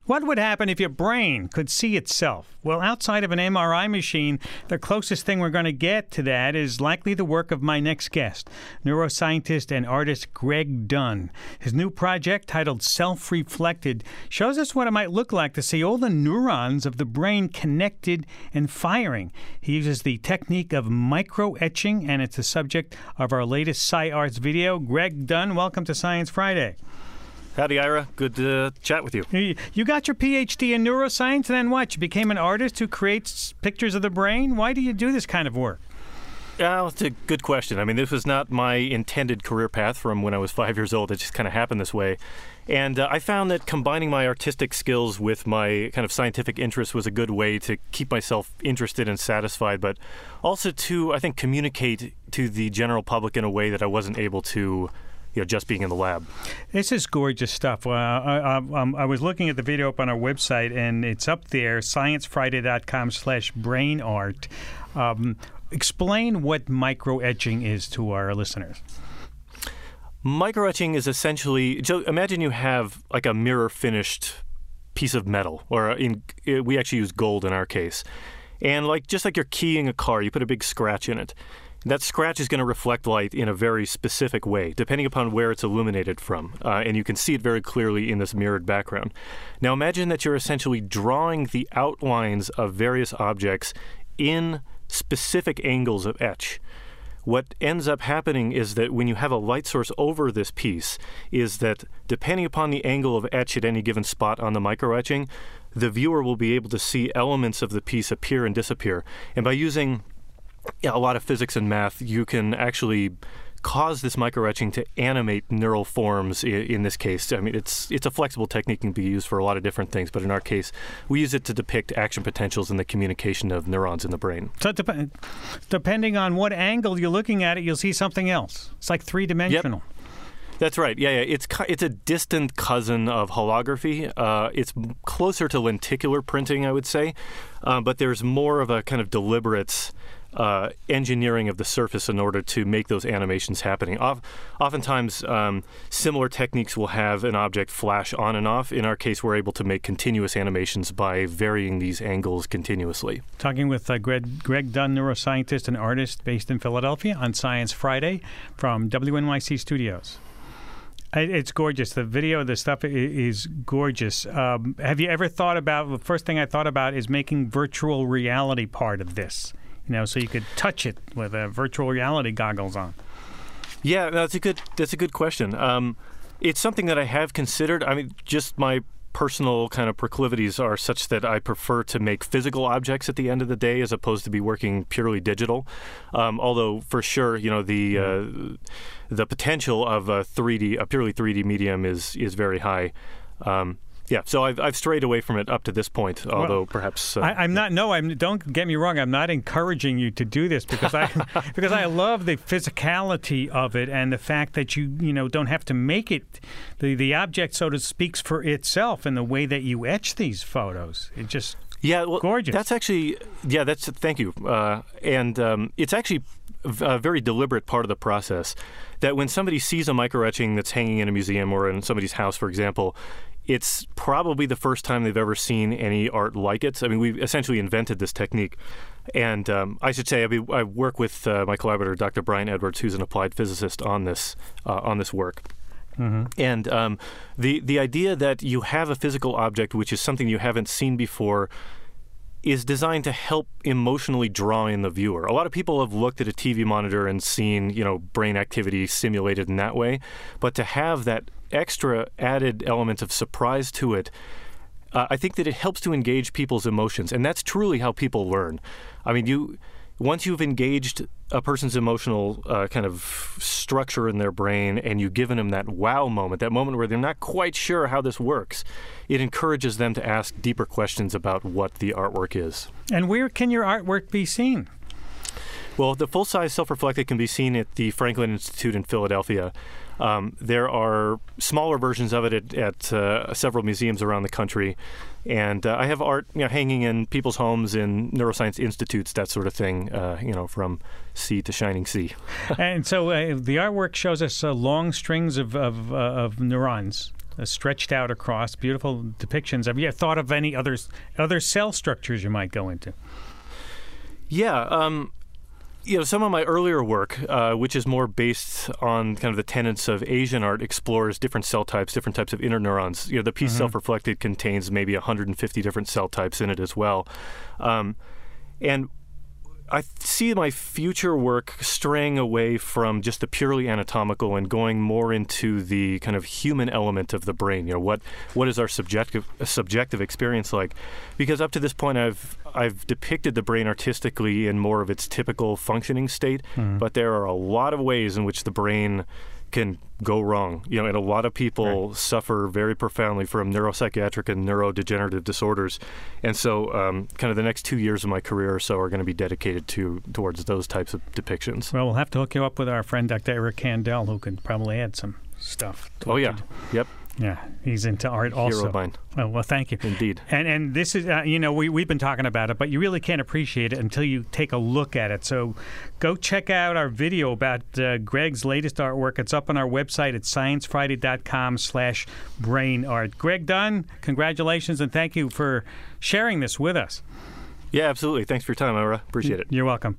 What would happen if your brain could see itself? Well, outside of an MRI machine, the closest thing we're going to get to that is likely the work of my next guest, neuroscientist and artist Greg Dunn. His new project, titled Self-Reflected, shows us what it might look like to see all the neurons of the brain connected and firing. He uses the technique of micro-etching, and it's the subject of our latest SciArts video. Greg Dunn, welcome to Science Friday. Howdy, Ira. Good to chat with you. You got your PhD in neuroscience, and then what? You became an artist who creates pictures of the brain? Why do you do this kind of work? It's a good question. I mean, this was not my intended career path from when I was 5 years old. It just kind of happened this way. And I found that combining my artistic skills with my kind of scientific interests was a good way to keep myself interested and satisfied, but also to, I think, communicate to the general public in a way that I wasn't able to just being in the lab. This is gorgeous stuff. I was looking at the video up on our website, and it's up there, sciencefriday.com/brainart. Explain what microetching is to our listeners. Microetching is essentially, so imagine you have like a mirror-finished piece of metal, or we actually use gold in our case. And just like you're keying a car, you put a big scratch in it. That scratch is going to reflect light in a very specific way, depending upon where it's illuminated from, and you can see it very clearly in this mirrored background. Now imagine that you're essentially drawing the outlines of various objects in specific angles of etch. What ends up happening is that when you have a light source over this piece, is that depending upon the angle of etch at any given spot on the microetching, the viewer will be able to see elements of the piece appear and disappear. And by using a lot of physics and math, you can actually cause this microetching to animate neural forms in this case. I mean, it's a flexible technique and can be used for a lot of different things, but in our case, we use it to depict action potentials in the communication of neurons in the brain. So depending on what angle you're looking at it, you'll see something else. It's like three-dimensional. Yep. That's right. Yeah. It's a distant cousin of holography. It's closer to lenticular printing, I would say, but there's more of a kind of deliberate engineering of the surface in order to make those animations happening. Oftentimes, similar techniques will have an object flash on and off. In our case, we're able to make continuous animations by varying these angles continuously. Talking with Greg Dunn, neuroscientist and artist based in Philadelphia on Science Friday from WNYC Studios. It's gorgeous. The video, the stuff is gorgeous. Have you ever thought about, the first thing I thought about is making virtual reality part of this, so you could touch it with virtual reality goggles on? Yeah, that's a good question. It's something that I have considered. I mean, just my personal kind of proclivities are such that I prefer to make physical objects at the end of the day as opposed to be working purely digital. Although for sure, the potential of a purely 3D medium is very high. So I've strayed away from it up to this point, although perhaps... don't get me wrong, I'm not encouraging you to do this because I love the physicality of it and the fact that you don't have to make it, the object, so to speak, for itself in the way that you etch these photos. It just... gorgeous. That's actually, thank you. It's actually a very deliberate part of the process that when somebody sees a microetching that's hanging in a museum or in somebody's house, for example, it's probably the first time they've ever seen any art like it. I mean, we essentially invented this technique. And I should say, I work with my collaborator, Dr. Brian Edwards, who's an applied physicist on this work. Mm-hmm. And the idea that you have a physical object, which is something you haven't seen before, is designed to help emotionally draw in the viewer. A lot of people have looked at a TV monitor and seen, brain activity simulated in that way. But to have that extra added element of surprise to it, I think that it helps to engage people's emotions. And that's truly how people learn. I mean, once you've engaged a person's emotional kind of structure in their brain and you've given them that wow moment, that moment where they're not quite sure how this works, it encourages them to ask deeper questions about what the artwork is. And where can your artwork be seen? Well, the full-size Self-Reflected can be seen at the Franklin Institute in Philadelphia. There are smaller versions of it at several museums around the country. And I have art hanging in people's homes, in neuroscience institutes, that sort of thing, from sea to shining sea. And so the artwork shows us long strings of neurons. stretched out across, beautiful depictions. Have you thought of any other cell structures you might go into? Yeah. Some of my earlier work, which is more based on kind of the tenets of Asian art, explores different cell types, different types of interneurons. The piece Self-Reflected contains maybe 150 different cell types in it as well. And I see my future work straying away from just the purely anatomical and going more into the kind of human element of the brain. What is our subjective experience like? Because up to this point, I've depicted the brain artistically in more of its typical functioning state, but there are a lot of ways in which the brain can go wrong. And a lot of people suffer very profoundly from neuropsychiatric and neurodegenerative disorders. And so kind of the next 2 years of my career or so are going to be dedicated towards those types of depictions. Well, we'll have to hook you up with our friend Dr. Eric Kandel, who can probably add some stuff. Oh, yeah. Yep. Yeah, he's into art also. Hero of mine. Oh, well, thank you. Indeed. And this is, we've been talking about it, but you really can't appreciate it until you take a look at it. So go check out our video about Greg's latest artwork. It's up on our website at sciencefriday.com/brainart. Greg Dunn, congratulations, and thank you for sharing this with us. Yeah, absolutely. Thanks for your time, Ira. Appreciate it. You're welcome.